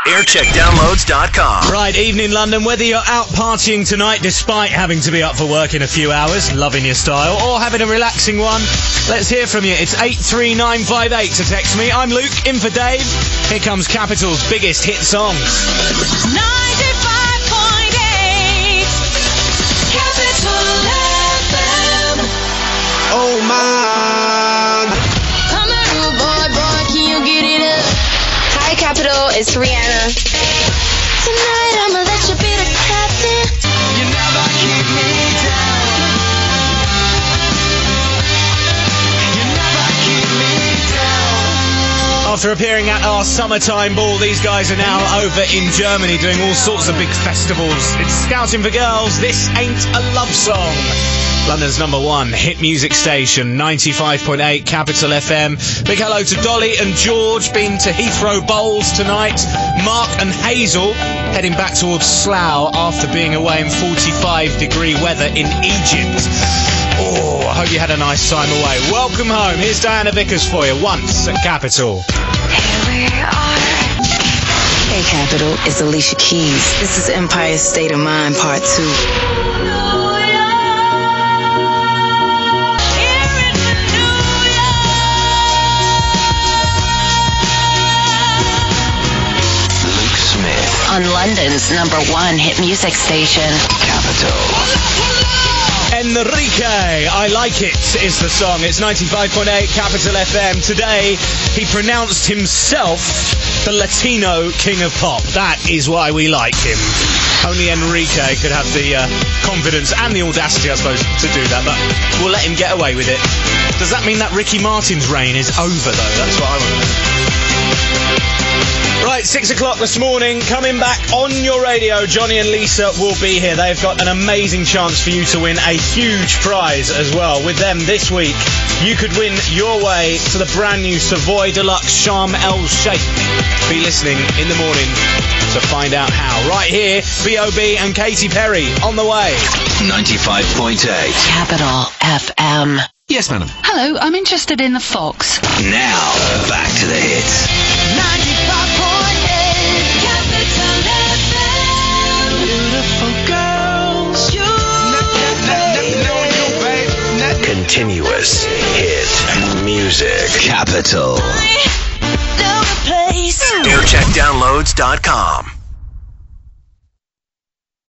aircheckdownloads.com. Right, evening London. Whether you're out partying tonight despite having to be up for work in a few hours, loving your style, or having a relaxing one, let's hear from you. It's 83958 to text me. I'm Luke, in for Dave. Here comes Capital's biggest hit songs. 95.8 Capital FM. Oh man. Come on, rude boy, can you get it up? Hi, Capital. It's Rihanna. Tonight I'ma let you be the captain. You never keep me down. You never keep me down. After appearing at our summertime ball, these guys are now over in Germany doing all sorts of big festivals. It's Scouting for Girls. This Ain't a Love Song. London's number one hit music station, 95.8 Capital FM. Big hello to Dolly and George, been to Heathrow Bowls tonight. Mark and Hazel heading back towards Slough after being away in 45-degree weather in Egypt. Oh, I hope you had a nice time away. Welcome home. Here's Diana Vickers for you, once at Capital. Here we are. Hey, Capital. It's Alicia Keys. This is Empire State of Mind Part 2. On London's number one hit music station, Capital. Enrique, I Like It is the song. It's 95.8 Capital FM. Today, he pronounced himself the Latino king of pop. That is why we like him. Only Enrique could have the confidence and the audacity, I suppose, to do that, but we'll let him get away with it. Does that mean that Ricky Martin's reign is over, though? That's what I want to know. Right, 6 o'clock this morning, coming back on your radio, Johnny and Lisa will be here. They've got an amazing chance for you to win a huge prize as well. With them this week, you could win your way to the brand new Savoy Deluxe Sharm El Sheikh. Be listening in the morning to find out how. Right here, B.O.B. and Katy Perry on the way. 95.8. Capital FM. Yes, madam. Hello, I'm interested in the Fox. Now, back to the hits. 95.8 Capital FM. Beautiful girls. You, baby. Continuous hit music. Capital. No place. aircheckdownloads.com.